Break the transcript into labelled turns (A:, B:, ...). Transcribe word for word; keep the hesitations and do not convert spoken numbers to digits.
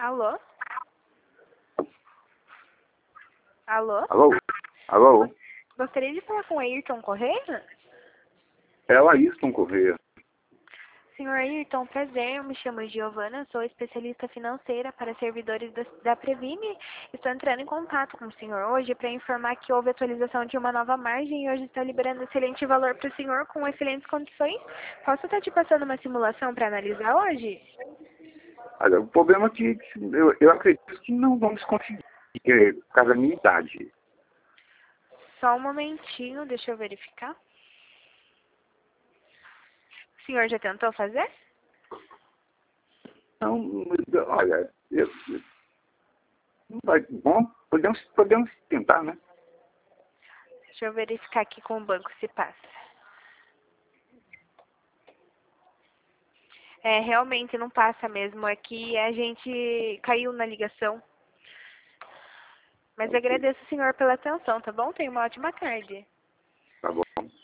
A: Alô? Alô?
B: Alô? Alô?
A: Gostaria de falar com o Ayrton Correia?
B: É o Ayrton Correia.
A: Senhor Ayrton, prazer, eu me chamo Giovana, sou especialista financeira para servidores da, da Previne. Estou entrando em contato com o senhor hoje para informar que houve atualização de uma nova margem e hoje está liberando excelente valor para o senhor com excelentes condições. Posso estar te passando uma simulação para analisar hoje?
B: Olha, o problema é que eu, eu acredito que não vamos conseguir, porque, por causa da minha idade.
A: Só um momentinho, deixa eu verificar. O senhor já tentou fazer?
B: Então, olha, eu, não vai, bom, podemos, podemos tentar, né?
A: Deixa eu verificar aqui com o banco se passa. É, realmente não passa mesmo. É que a gente caiu na ligação. Mas
B: Ok,
A: agradeço o senhor pela atenção, tá bom? Tenha uma ótima tarde.
B: tá bom.